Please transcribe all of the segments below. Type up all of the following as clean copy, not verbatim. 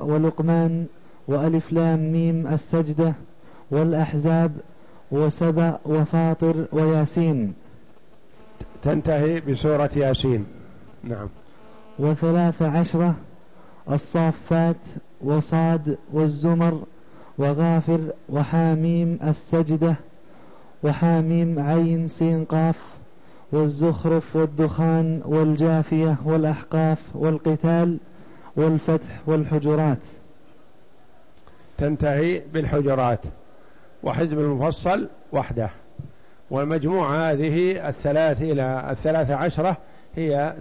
ولقمان وألف لام ميم السجدة والأحزاب وسبأ وفاطر وياسين. تنتهي بسورة ياسين. نعم. 13 الصافات وصاد والزمر وغافر وحاميم السجدة وحاميم عين سين قاف والزخرف والدخان والجاثية والأحقاف والقتال والفتح والحجرات. تنتهي بالحجرات. وحزب المفصل وحده. والمجموعة هذه 13 هي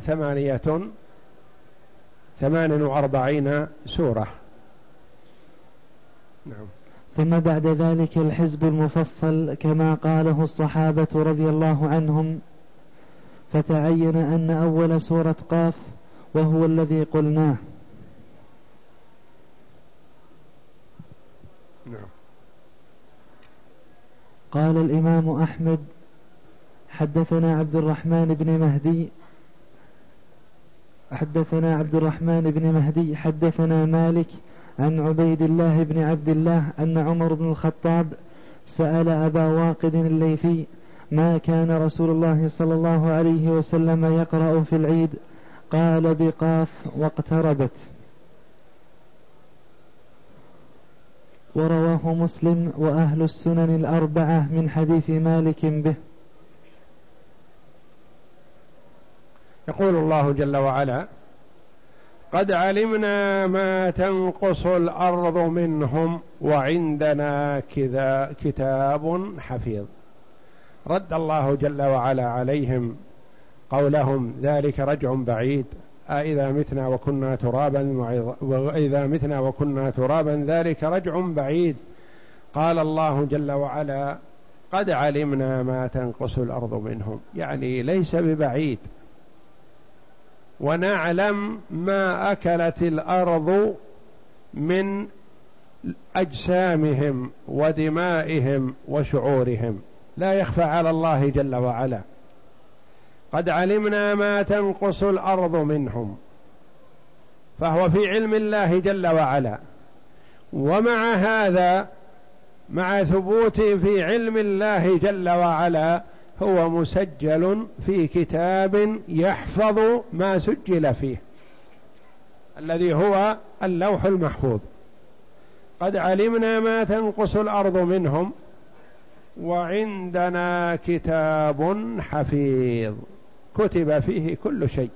48 سورة. نعم. ثم بعد ذلك الحزب المفصل كما قاله الصحابة رضي الله عنهم، فتعين أن أول سورة قاف وهو الذي قلناه. نعم. قال الإمام أحمد حدثنا عبد الرحمن بن مهدي حدثنا مالك عن عبيد الله بن عبد الله أن عمر بن الخطاب سأل أبا واقد الليثي ما كان رسول الله صلى الله عليه وسلم يقرأ في العيد؟ قال بقاف واقتربت. ورواه مسلم وأهل السنن الأربعة من حديث مالك به. يقول الله جل وعلا: قد علمنا ما تنقص الأرض منهم وعندنا كتاب حفيظ. رد الله جل وعلا عليهم قولهم ذلك رجع بعيد، أإذا متنا وكنا ترابا وإذا متنا وكنا ترابا ذلك رجع بعيد. قال الله جل وعلا: قد علمنا ما تنقص الأرض منهم، يعني ليس ببعيد، ونعلم ما أكلت الأرض من أجسامهم ودمائهم وشعورهم، لا يخفى على الله جل وعلا. قد علمنا ما تنقص الأرض منهم، فهو في علم الله جل وعلا. ومع هذا، مع ثبوته في علم الله جل وعلا، هو مسجل في كتاب يحفظ ما سجل فيه، الذي هو اللوح المحفوظ. قد علمنا ما تنقص الأرض منهم وعندنا كتاب حفيظ، كتب فيه كل شيء،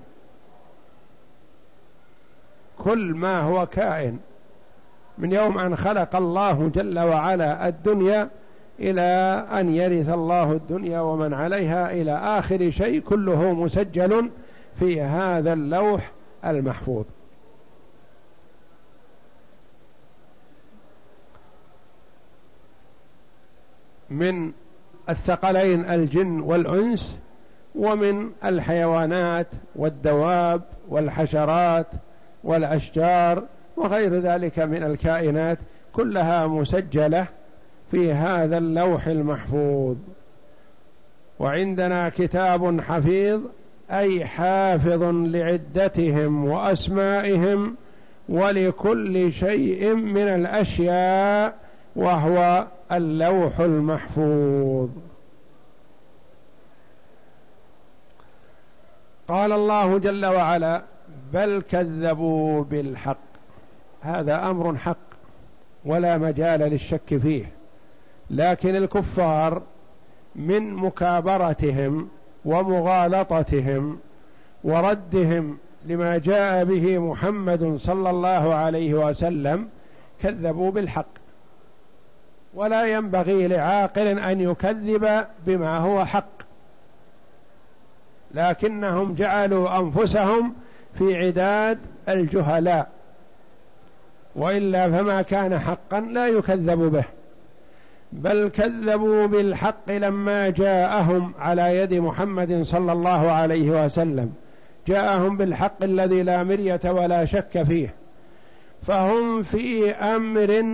كل ما هو كائن من يوم أن خلق الله جل وعلا الدنيا إلى أن يرث الله الدنيا ومن عليها إلى آخر شيء، كله مسجل في هذا اللوح المحفوظ. من الثقلين الجن والأنس، ومن الحيوانات والدواب والحشرات والأشجار وغير ذلك من الكائنات، كلها مسجلة في هذا اللوح المحفوظ. وعندنا كتاب حفيظ، أي حافظ لعدتهم وأسمائهم ولكل شيء من الأشياء، وهو اللوح المحفوظ. قال الله جل وعلا: بل كذبوا بالحق. هذا أمر حق ولا مجال للشك فيه، لكن الكفار من مكابرتهم ومغالطتهم وردهم لما جاء به محمد صلى الله عليه وسلم كذبوا بالحق، ولا ينبغي لعاقل أن يكذب بما هو حق، لكنهم جعلوا أنفسهم في عداد الجهلاء، وإلا فما كان حقا لا يكذب به. بل كذبوا بالحق لما جاءهم على يد محمد صلى الله عليه وسلم، جاءهم بالحق الذي لا مرية ولا شك فيه، فهم في أمر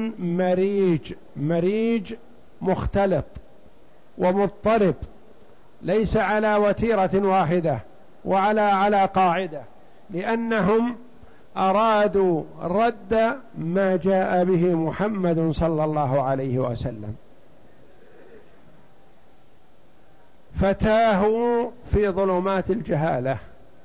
مريج مختلط ومضطرب، ليس على وتيرة واحدة وعلى قاعدة، لأنهم أرادوا رد ما جاء به محمد صلى الله عليه وسلم، فتاهوا في ظلمات الجهالة،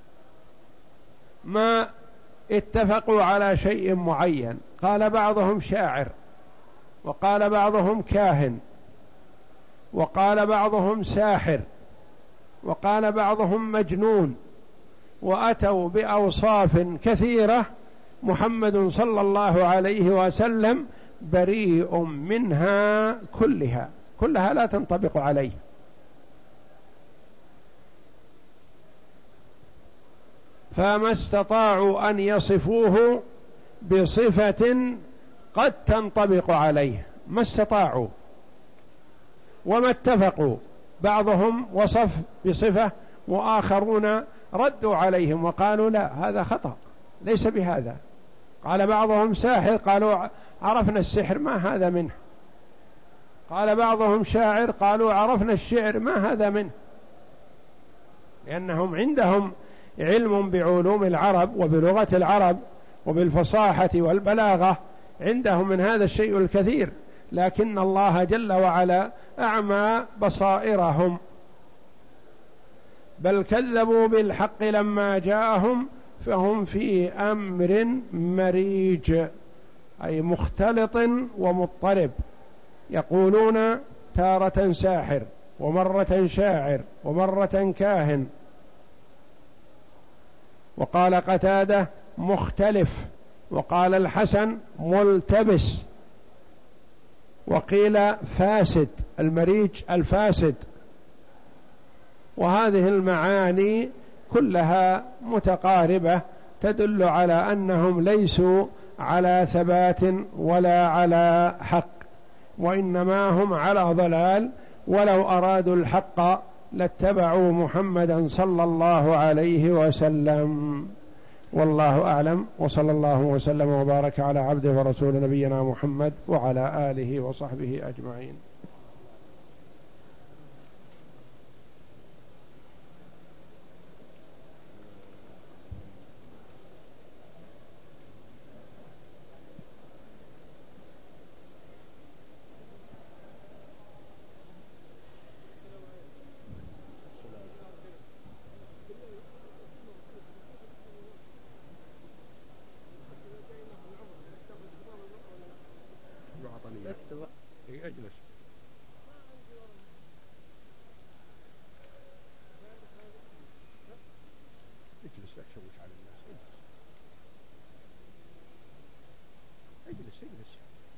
ما اتفقوا على شيء معين. قال بعضهم شاعر، وقال بعضهم كاهن، وقال بعضهم ساحر، وقال بعضهم مجنون، وأتوا بأوصاف كثيرة محمد صلى الله عليه وسلم بريء منها كلها لا تنطبق عليه. فما استطاعوا أن يصفوه بصفة قد تنطبق عليه، ما استطاعوا وما اتفقوا. بعضهم وصف بصفة وآخرون ردوا عليهم وقالوا لا، هذا خطأ، ليس بهذا. قال بعضهم ساحر، قالوا عرفنا السحر ما هذا منه. قال بعضهم شاعر، قالوا عرفنا الشعر ما هذا منه، لأنهم عندهم علم بعلوم العرب وبلغة العرب وبالفصاحة والبلاغة، عندهم من هذا الشيء الكثير، لكن الله جل وعلا أعمى بصائرهم. بل كذبوا بالحق لما جاءهم فهم في أمر مريج، أي مختلط ومضطرب. يقولون تارة ساحر، ومرة شاعر، ومرة كاهن. وقال قتادة مختلف، وقال الحسن ملتبس، وقيل فاسد، المريج الفاسد. وهذه المعاني كلها متقاربة تدل على أنهم ليسوا على ثبات ولا على حق، وإنما هم على ضلال، ولو أرادوا الحق لاتبعوا محمدا صلى الله عليه وسلم. والله أعلم، وصلى الله وسلم وبارك على عبده ورسول نبينا محمد وعلى آله وصحبه أجمعين. اجلس. اجلس لا تشوش على الناس. اجلس.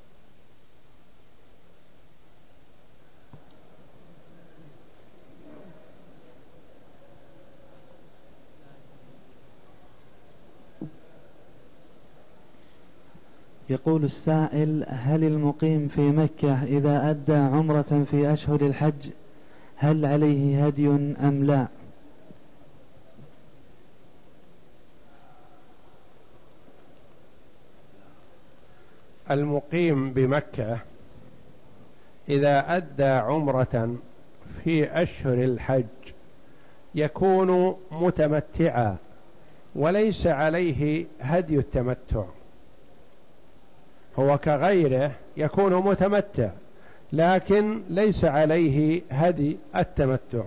يقول السائل: هل المقيم في مكة إذا أدى عمرة في أشهر الحج هل عليه هدي أم لا؟ المقيم بمكة إذا أدى عمرة في أشهر الحج يكون متمتعا، وليس عليه هدي التمتع. هو كغيره يكون متمتع، لكن ليس عليه هدي التمتع.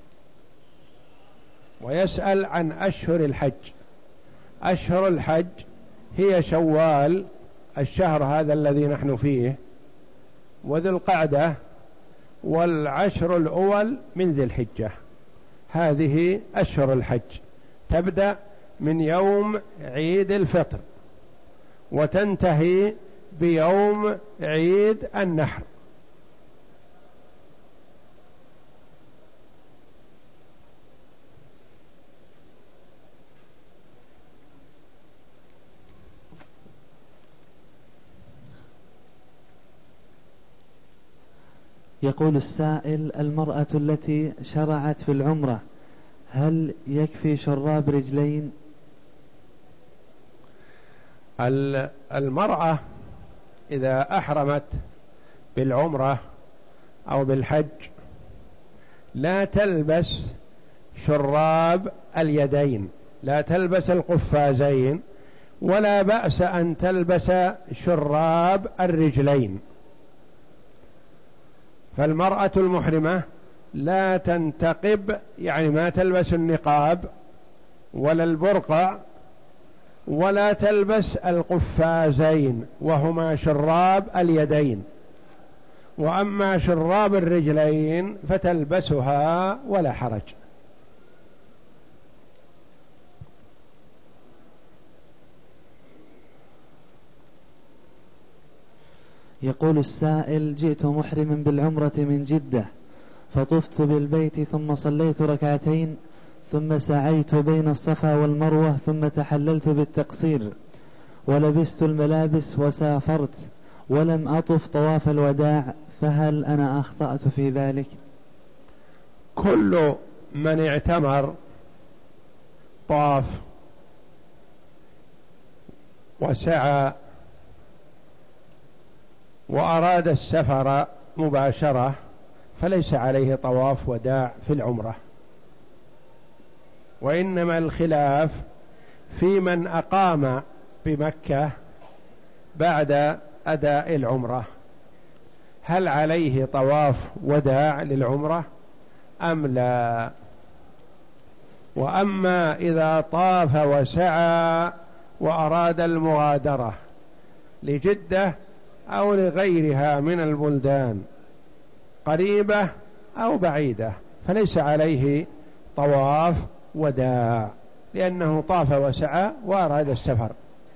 ويسأل عن أشهر الحج. أشهر الحج هي شوال، الشهر هذا الذي نحن فيه، وذي القعدة، والعشر الأول من ذي الحجة. هذه أشهر الحج، تبدأ من يوم عيد الفطر وتنتهي بيوم عيد النحر. يقول السائل: المرأة التي شرعت في العمرة هل يكفي شراب رجلين؟ المرأة إذا أحرمت بالعمرة أو بالحج لا تلبس شراب اليدين، لا تلبس القفازين، ولا بأس أن تلبس شراب الرجلين. فالمرأة المحرمة لا تنتقب، يعني ما تلبس النقاب ولا البرقع، ولا تلبس القفازين وهما شراب اليدين، وأما شراب الرجلين فتلبسها ولا حرج. يقول السائل: جئت محرما بالعمرة من جدة، فطفت بالبيت ثم صليت ركعتين ثم سعيت بين الصفا والمروة ثم تحللت بالتقصير ولبست الملابس وسافرت ولم أطف طواف الوداع، فهل أنا أخطأت في ذلك؟ كل من اعتمر طاف وسعى وأراد السفر مباشرة فليس عليه طواف وداع في العمرة، وإنما الخلاف في من أقام بمكة بعد أداء العمرة، هل عليه طواف وداع للعمرة أم لا؟ وأما إذا طاف وسعى وأراد المغادرة لجدة أو لغيرها من البلدان قريبة أو بعيدة فليس عليه طواف وداع، لأنه طاف وسعى وأراد السفر.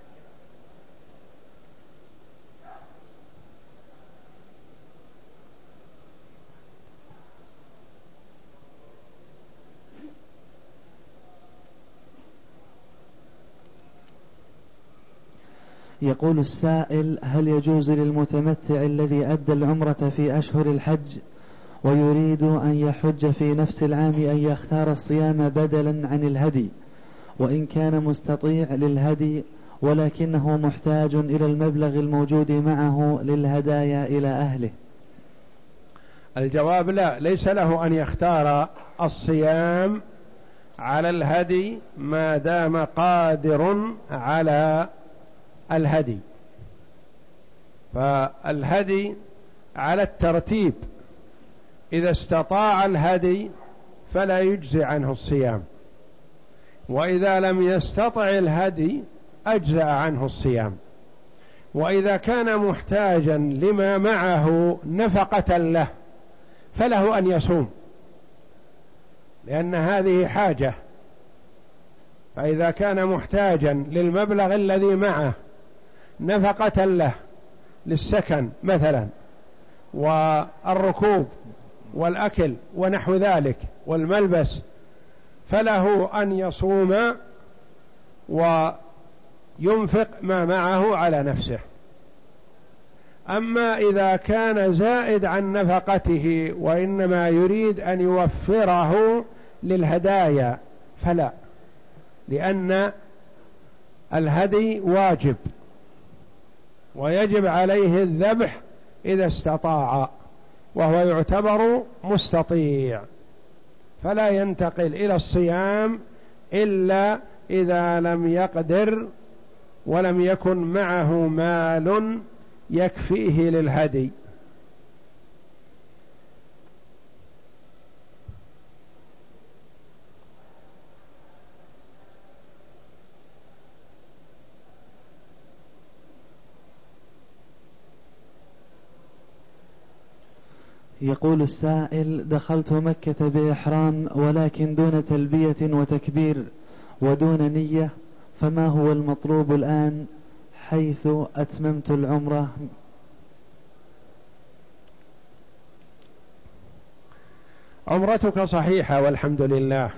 يقول السائل: هل يجوز للمتمتع الذي أدى العمرة في أشهر الحج ويريد أن يحج في نفس العام أن يختار الصيام بدلا عن الهدي، وإن كان مستطيع للهدي ولكنه محتاج إلى المبلغ الموجود معه للهدايا إلى أهله؟ الجواب لا، ليس له أن يختار الصيام على الهدي ما دام قادر على الهدي، فالهدي على الترتيب، إذا استطاع الهدي فلا يجزي عنه الصيام، وإذا لم يستطع الهدي أجزأ عنه الصيام. وإذا كان محتاجا لما معه نفقة له فله أن يصوم، لأن هذه حاجة. فإذا كان محتاجا للمبلغ الذي معه نفقة له للسكن مثلا والركوب والأكل ونحو ذلك والملبس، فله أن يصوم وينفق ما معه على نفسه. أما إذا كان زائد عن نفقته وإنما يريد أن يوفره للهدايا فلا، لأن الهدي واجب ويجب عليه الذبح إذا استطاع، وهو يعتبر مستطيع، فلا ينتقل إلى الصيام إلا إذا لم يقدر ولم يكن معه مال يكفيه للهدي. يقول السائل: دخلت مكة بإحرام ولكن دون تلبية وتكبير ودون نية، فما هو المطلوب الآن حيث أتممت العمرة؟ عمرتك صحيحة والحمد لله،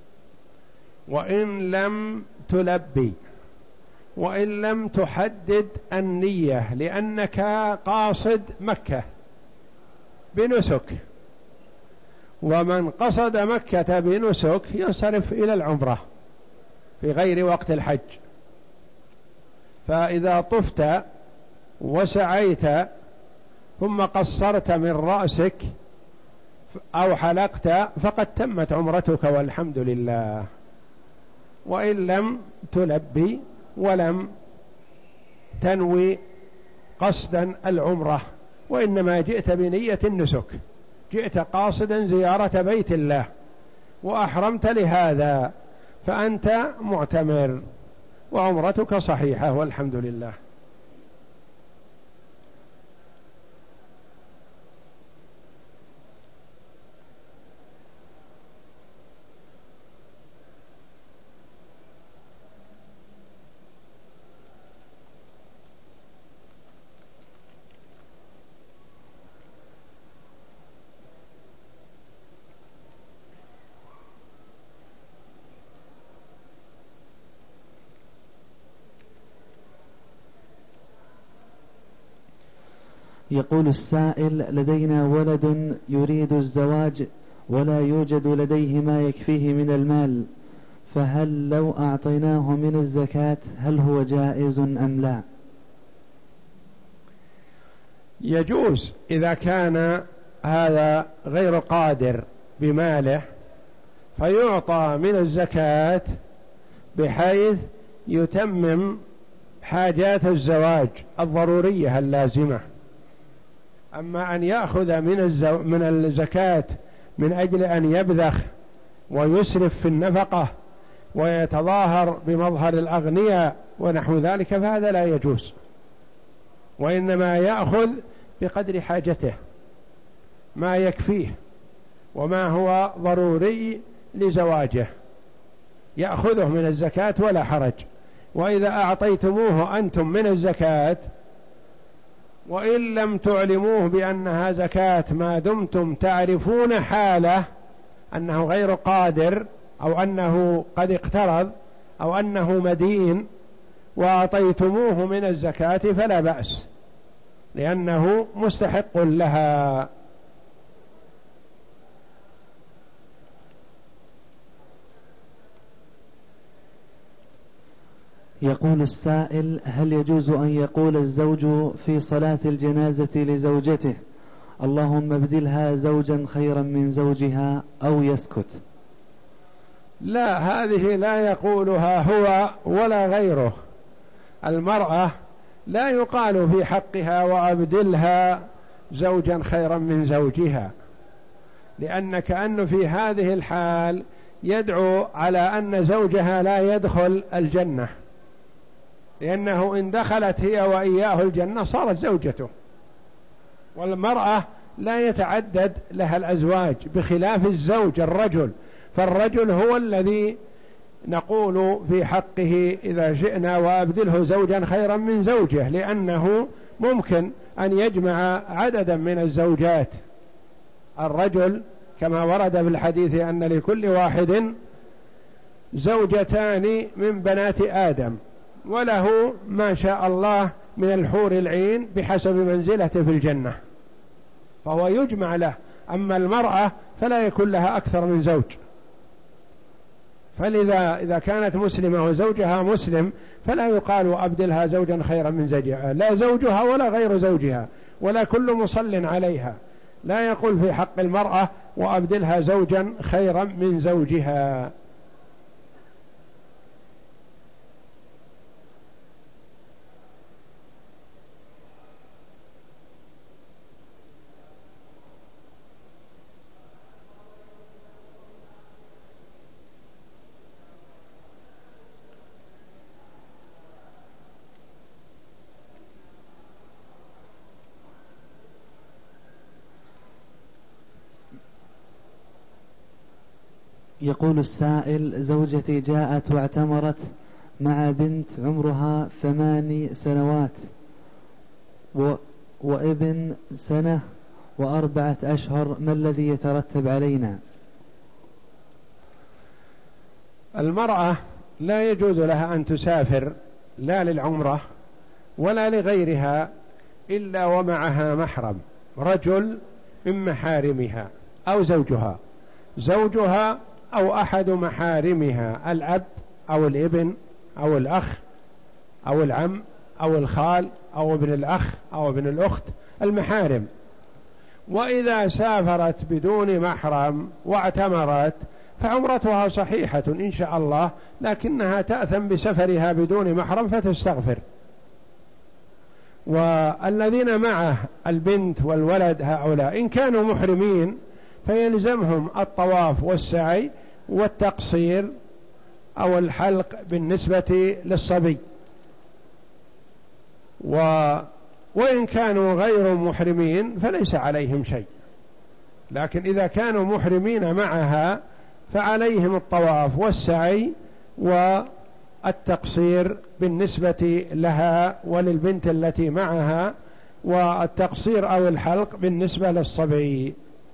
وإن لم تلبي وإن لم تحدد النية، لأنك قاصد مكة بنسك، ومن قصد مكة بنسك ينصرف إلى العمرة في غير وقت الحج. فإذا طفت وسعيت ثم قصرت من رأسك أو حلقت فقد تمت عمرتك والحمد لله. وإن لم تلبي ولم تنوي قصدا العمرة، وإنما جئت بنية النسك، جئت قاصدا زيارة بيت الله وأحرمت لهذا، فأنت معتمر وعمرتك صحيحة والحمد لله. يقول السائل: لدينا ولد يريد الزواج ولا يوجد لديه ما يكفيه من المال، فهل لو أعطيناه من الزكاة هل هو جائز أم لا؟ يجوز إذا كان هذا غير قادر بماله، فيعطى من الزكاة بحيث يتمم حاجات الزواج الضرورية اللازمة. أما أن يأخذ من الزكاة من أجل أن يبذخ ويسرف في النفقة ويتظاهر بمظهر الأغنياء ونحو ذلك فهذا لا يجوز، وإنما يأخذ بقدر حاجته ما يكفيه وما هو ضروري لزواجه، يأخذه من الزكاة ولا حرج. وإذا أعطيتموه أنتم من الزكاة وإن لم تعلموه بأنها زكاة ما دمتم تعرفون حاله أنه غير قادر أو أنه قد اقترض أو أنه مدين وأعطيتموه من الزكاة فلا بأس، لأنه مستحق لها. يقول السائل: هل يجوز أن يقول الزوج في صلاة الجنازة لزوجته اللهم ابدلها زوجا خيرا من زوجها، أو يسكت؟ لا، هذه لا يقولها هو ولا غيره. المرأة لا يقال في حقها وأبدلها زوجا خيرا من زوجها، لأن كأنه في هذه الحال يدعو على أن زوجها لا يدخل الجنة، لأنه إن دخلت هي وإياه الجنة صارت زوجته. والمرأة لا يتعدد لها الأزواج بخلاف الزوج الرجل، فالرجل هو الذي نقول في حقه إذا جئنا وأبدله زوجا خيرا من زوجه، لأنه ممكن أن يجمع عددا من الزوجات. الرجل كما ورد في الحديث أن لكل واحد زوجتان من بنات آدم، وله ما شاء الله من الحور العين بحسب منزلته في الجنة، فهو يجمع له. أما المرأة فلا يكون لها أكثر من زوج، فلذا إذا كانت مسلمة وزوجها مسلم فلا يقال أبدلها زوجا خيرا من زوجها، لا زوجها ولا غير زوجها ولا كل مصل عليها، لا يقول في حق المرأة وأبدلها زوجا خيرا من زوجها. يقول السائل: زوجتي جاءت واعتمرت مع بنت عمرها 8 سنوات وابن 1 و4 أشهر، ما الذي يترتب علينا؟ المرأة لا يجوز لها أن تسافر لا للعمرة ولا لغيرها إلا ومعها محرم، رجل من محارمها أو زوجها أو أحد محارمها، الأب أو الابن أو الأخ أو العم أو الخال أو ابن الأخ أو ابن الأخت، المحارم. وإذا سافرت بدون محرم واعتمرت فعمرتها صحيحة إن شاء الله، لكنها تأثم بسفرها بدون محرم فتستغفر. والذين معه البنت والولد هؤلاء إن كانوا محرمين فيلزمهم الطواف والسعي والتقصير أو الحلق بالنسبة للصبي. وإن كانوا غير محرمين فليس عليهم شيء، لكن إذا كانوا محرمين معها فعليهم الطواف والسعي والتقصير بالنسبة لها وللبنت التي معها، والتقصير أو الحلق بالنسبة للصبي.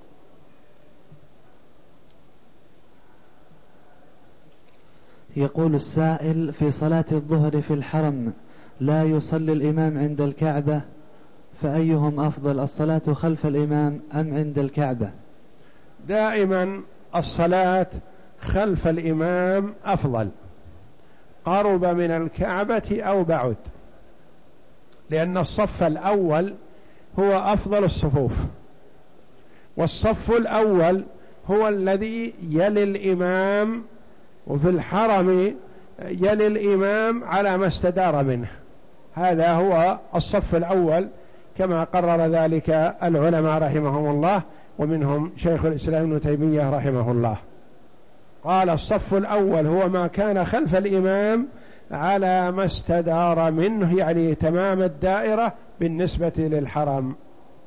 يقول السائل: في صلاة الظهر في الحرم لا يصلي الإمام عند الكعبة، فأيهم أفضل، الصلاة خلف الإمام أم عند الكعبة؟ دائما الصلاة خلف الإمام أفضل، قرب من الكعبة أو بعد، لأن الصف الأول هو أفضل الصفوف، والصف الأول هو الذي يلي الإمام، وفي الحرم يلي الإمام على ما استدار منه، هذا هو الصف الأول كما قرر ذلك العلماء رحمهم الله، ومنهم شيخ الإسلام ابن تيمية رحمه الله، قال الصف الأول هو ما كان خلف الإمام على ما استدار منه، يعني تمام الدائرة بالنسبة للحرم،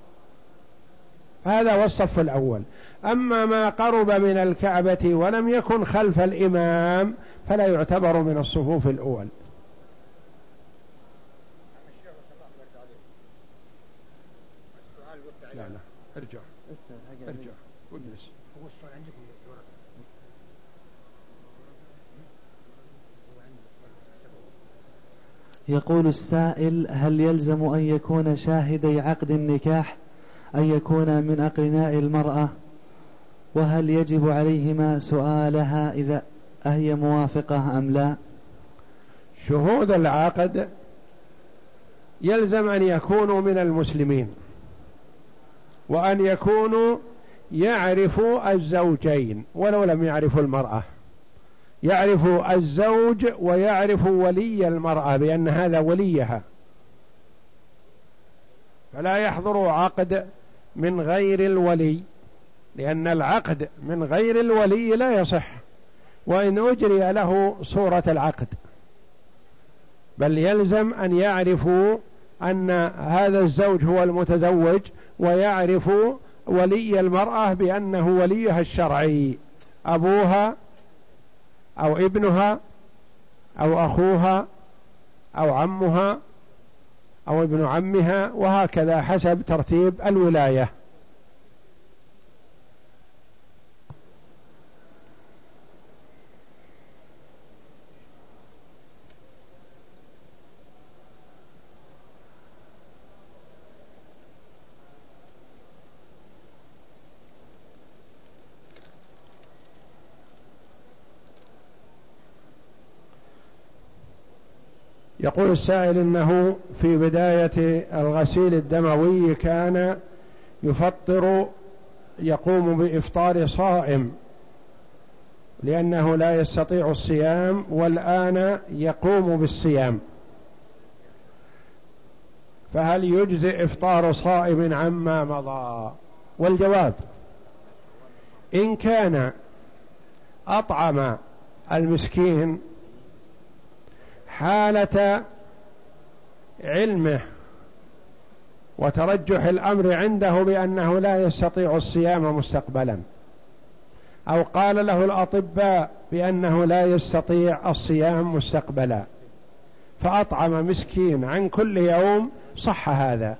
هذا هو الصف الأول. أما ما قرب من الكعبة ولم يكن خلف الإمام فلا يعتبر من الصفوف الأول. لا ارجع واجلس. يقول السائل: هل يلزم أن يكون شاهدي عقد النكاح أن يكون من أقرناء المرأة؟ وهل يجب عليهما سؤالها إذا هي موافقة أم لا؟ شهود العقد يلزم أن يكونوا من المسلمين، وأن يكونوا يعرفوا الزوجين ولو لم يعرفوا المرأة، يعرفوا الزوج ويعرفوا ولي المرأة بأن هذا وليها، فلا يحضروا عقد من غير الولي، لأن العقد من غير الولي لا يصح وإن أجري له صورة العقد، بل يلزم أن يعرفوا أن هذا الزوج هو المتزوج، ويعرفوا ولي المرأة بأنه وليها الشرعي، أبوها أو ابنها أو أخوها أو عمها أو ابن عمها، وهكذا حسب ترتيب الولاية. يقول السائل إنه في بداية الغسيل الدموي كان يفطر، يقوم بإفطار صائم لأنه لا يستطيع الصيام، والآن يقوم بالصيام، فهل يجزئ إفطار صائم عما مضى؟ والجواب: إن كان أطعم المسكين حالة علمه وترجح الأمر عنده بأنه لا يستطيع الصيام مستقبلا، أو قال له الأطباء بأنه لا يستطيع الصيام مستقبلا، فأطعم مسكين عن كل يوم، صح هذا.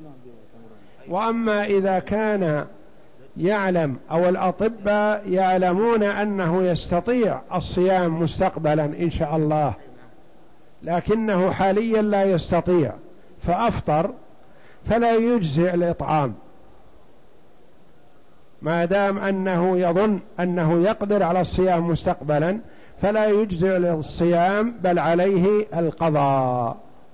وأما إذا كان يعلم أو الأطباء يعلمون أنه يستطيع الصيام مستقبلا إن شاء الله، لكنه حاليا لا يستطيع فأفطر، فلا يجزئ الإطعام ما دام أنه يظن أنه يقدر على الصيام مستقبلا، فلا يجزئ الصيام بل عليه القضاء.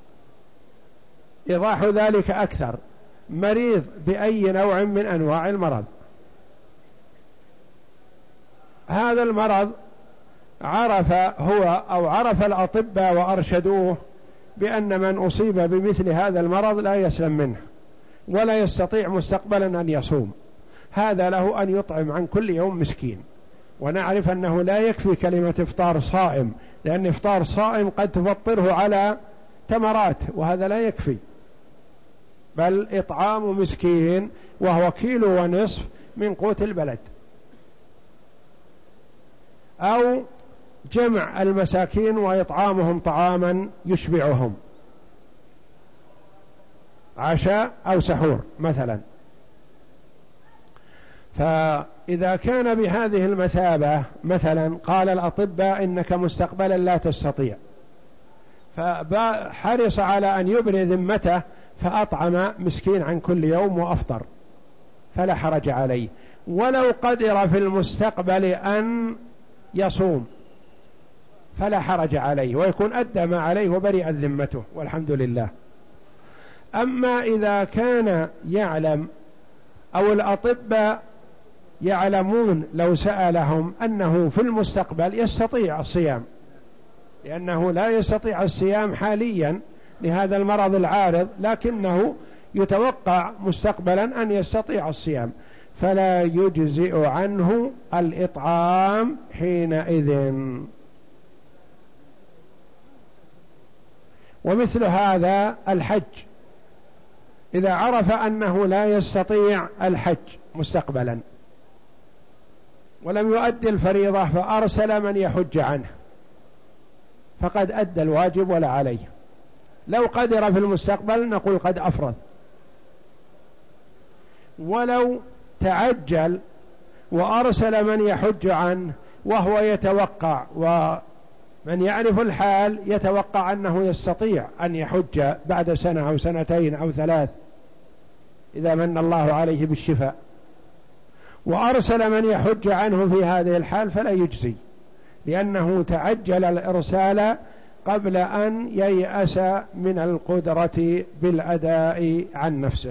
إيضاح ذلك أكثر: مريض بأي نوع من أنواع المرض هذا المرض عرف هو أو عرف الأطباء وأرشدوه بأن من أصيب بمثل هذا المرض لا يسلم منه ولا يستطيع مستقبلا أن يصوم، هذا له أن يطعم عن كل يوم مسكين. ونعرف أنه لا يكفي كلمة إفطار صائم، لأن إفطار صائم قد تفطره على تمرات وهذا لا يكفي، بل إطعام مسكين وهو 1.5 كيلو من قوت البلد، أو جمع المساكين وإطعامهم طعاما يشبعهم، عشاء أو سحور مثلا. فإذا كان بهذه المثابة مثلا قال الأطباء إنك مستقبلا لا تستطيع، فحرص على أن يبري ذمته فأطعم مسكين عن كل يوم وأفطر، فلا حرج عليه. ولو قدر في المستقبل أن يصوم فلا حرج عليه، ويكون أدى ما عليه وبرئت ذمته والحمد لله. أما إذا كان يعلم أو الأطباء يعلمون لو سألهم أنه في المستقبل يستطيع الصيام، لأنه لا يستطيع الصيام حاليا لهذا المرض العارض، لكنه يتوقع مستقبلا أن يستطيع الصيام، فلا يجزئ عنه الإطعام حينئذ. ومثل هذا الحج، إذا عرف أنه لا يستطيع الحج مستقبلا ولم يؤدي الفريضة فأرسل من يحج عنه، فقد أدى الواجب ولا عليه. لو قدر في المستقبل نقول قد أفرض. ولو تعجل وأرسل من يحج عنه وهو يتوقع، ومن يعرف الحال يتوقع أنه يستطيع أن يحج بعد 1 أو 2 أو 3 إذا من الله عليه بالشفاء، وأرسل من يحج عنه في هذه الحال فلا يجزي، لأنه تعجل الإرسال قبل أن ييأس من القدرة بالأداء عن نفسه.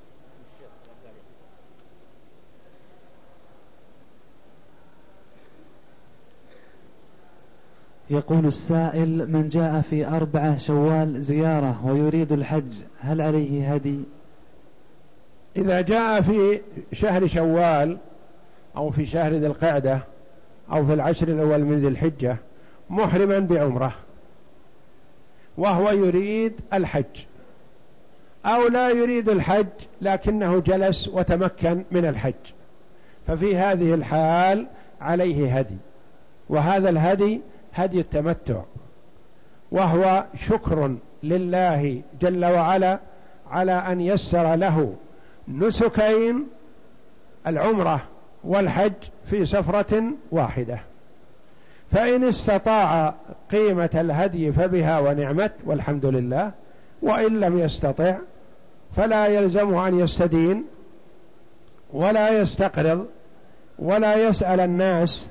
يقول السائل: من جاء في 4 شوال زيارة ويريد الحج هل عليه هدي؟ إذا جاء في شهر شوال أو في شهر ذي القعدة أو في العشر الأول من ذي الحجة محرما بعمرة وهو يريد الحج، أو لا يريد الحج لكنه جلس وتمكن من الحج، ففي هذه الحال عليه هدي، وهذا الهدي هدي التمتع، وهو شكر لله جل وعلا على أن يسر له نسكين العمرة والحج في سفرة واحدة. فإن استطاع قيمة الهدي فبها ونعمت والحمد لله، وإن لم يستطع فلا يلزمه أن يستدين ولا يستقرض ولا يسأل الناس،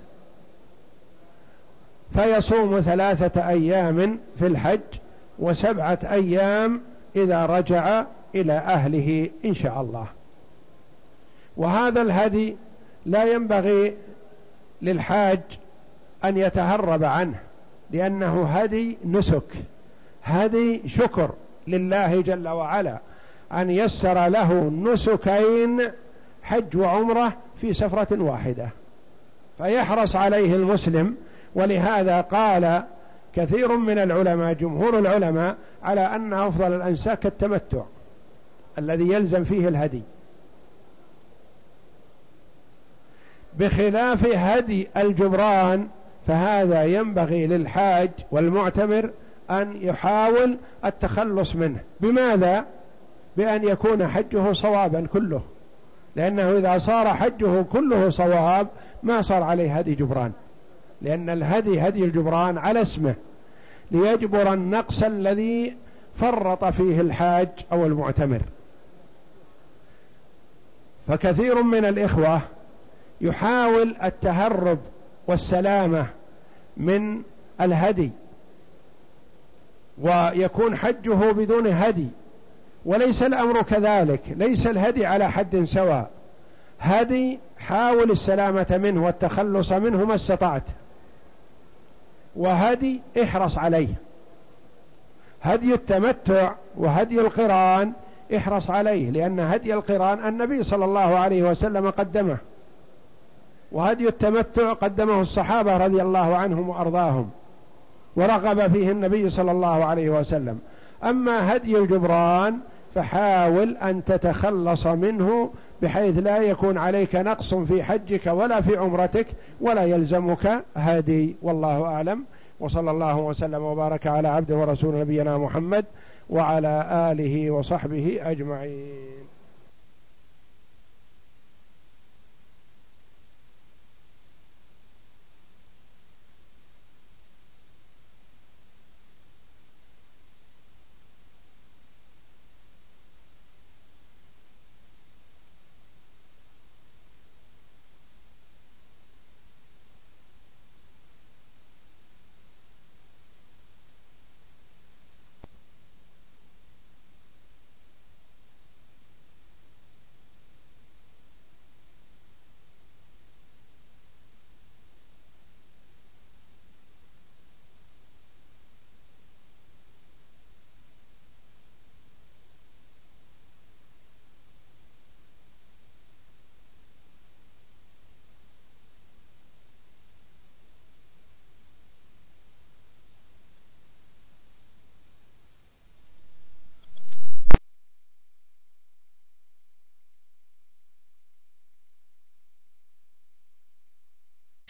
فيصوم 3 أيام في الحج و7 أيام إذا رجع إلى أهله إن شاء الله. وهذا الهدي لا ينبغي للحاج أن يتهرب عنه، لأنه هدي نسك، هدي شكر لله جل وعلا أن يسر له نسكين حج وعمرة في سفرة واحدة، فيحرص عليه المسلم. ولهذا قال كثير من العلماء جمهور العلماء على أن أفضل الأنساك التمتع الذي يلزم فيه الهدي، بخلاف هدي الجبران، فهذا ينبغي للحاج والمعتمر أن يحاول التخلص منه. بماذا؟ بأن يكون حجه صوابا كله، لأنه إذا صار حجه كله صواب ما صار عليه هدي جبران، لأن الهدي هدي الجبران على اسمه ليجبر النقص الذي فرط فيه الحاج أو المعتمر. فكثير من الإخوة يحاول التهرب والسلامة من الهدي ويكون حجه بدون هدي، وليس الأمر كذلك، ليس الهدي على حد سواء، هدي حاول السلامة منه والتخلص منه ما استطعت. وهدي احرص عليه، هدي التمتع وهدي القران احرص عليه، لأن هدي القران النبي صلى الله عليه وسلم قدمه، وهدي التمتع قدمه الصحابة رضي الله عنهم وأرضاهم ورغب فيه النبي صلى الله عليه وسلم. أما هدي الجبران فحاول أن تتخلص منه بحيث لا يكون عليك نقص في حجك ولا في عمرتك ولا يلزمك هدي. والله أعلم، وصلى الله وسلم وبارك على عبده ورسول نبينا محمد وعلى آله وصحبه أجمعين.